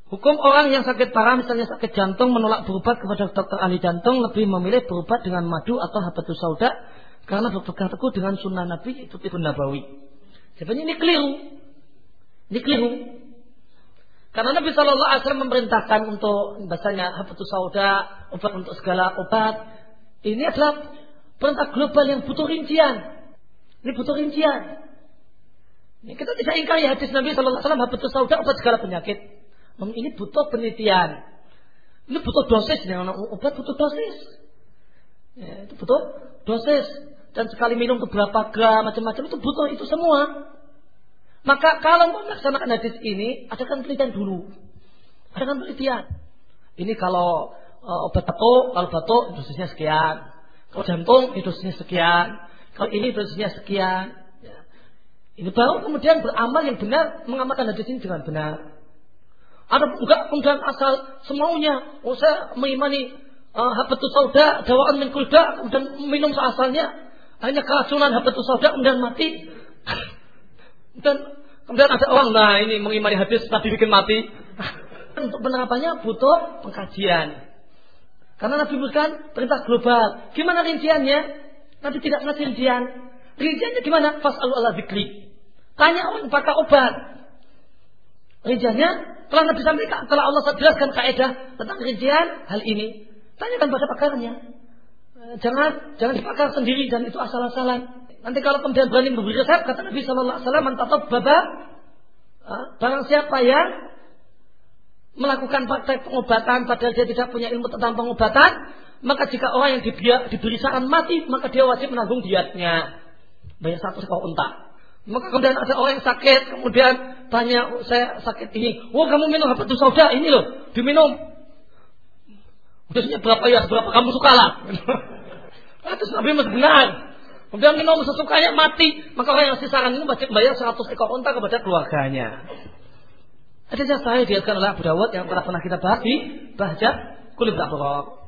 Hukum orang yang sakit parah, misalnya sakit jantung, menolak berobat kepada dokter ahli jantung, lebih memilih berobat dengan madu atau habatus sauda karena berpegang teguh dengan sunnah Nabi, itu Ibn Nabawi. Sebenarnya ini keliru. Ini keliru. Karena Nabi Shallallahu Alaihi Wasallam memerintahkan untuk bahasanya habatus sauda, obat untuk segala obat. Ini adalah perintah global yang butuh rincian. Ini butuh rincian. Ini kita tidak ingkari hadis Nabi Shallallahu Alaihi Wasallam habatus sauda obat segala penyakit. Ini butuh penelitian. Ini butuh dosis. Obat butuh dosis. Ya, itu butuh dosis. Dan sekali minum ke berapa gram, macam-macam itu butuh itu semua. Maka kalau melaksanakan hadis ini, adakan penelitian dulu. Adakan penelitian. Ini kalau obat batuk, kalau batuk dosisnya sekian. Kalau jantung, dosisnya sekian. Kalau ini dosisnya sekian. Ya. Ini baru kemudian beramal yang benar, mengamalkan hadis ini dengan benar. Ada enggak kemudian asal semaunya, saya mengimani habatus sauda, dawaan min kulda, kemudian minum seasalnya, hanya keracunan habatus sauda kemudian mati. Dan kemudian ada orang, nah ini mengimani hadis Nabi bikin mati. Untuk penerapannya butuh pengkajian. Karena Nabi bukan perintah global. Gimana rinciannya? Nabi tidak ngasih rincian. Rinciannya gimana? Fas'alu ala dzikri. Tanya orang pakai obat. Rinciannya telah Nabi sampaikan, telah Allah jelaskan kaidah tentang rincian hal ini. Tanyakan pada pakarnya. Jangan dipakar sendiri dan itu asal-asalan. Nanti kalau kemudian berani memberi resep, kata Nabi Sallallahu Alaihi Wasallam, "Mantatab baba." Barang siapa yang melakukan praktek pengobatan padahal dia tidak punya ilmu tentang pengobatan, maka jika orang yang diberi saran mati, maka dia wajib menanggung diatnya. Bayar 1 ekor unta. Maka kemudian ada orang yang sakit, kemudian tanya, saya sakit ini. Oh, kamu minum habatus sauda ini loh, diminum. Dosisnya berapa ya? Berapa kamu suka lah. Terus Nabi masih benar. Kemudian minum sesukanya mati, maka orang yang ngasih saran ini wajib bayar 100 ekor unta kepada keluarganya. Hadisnya sahih diriwayatkan oleh Abu Dawud yang pernah kita bahas di Bahjat Kulub Abrar.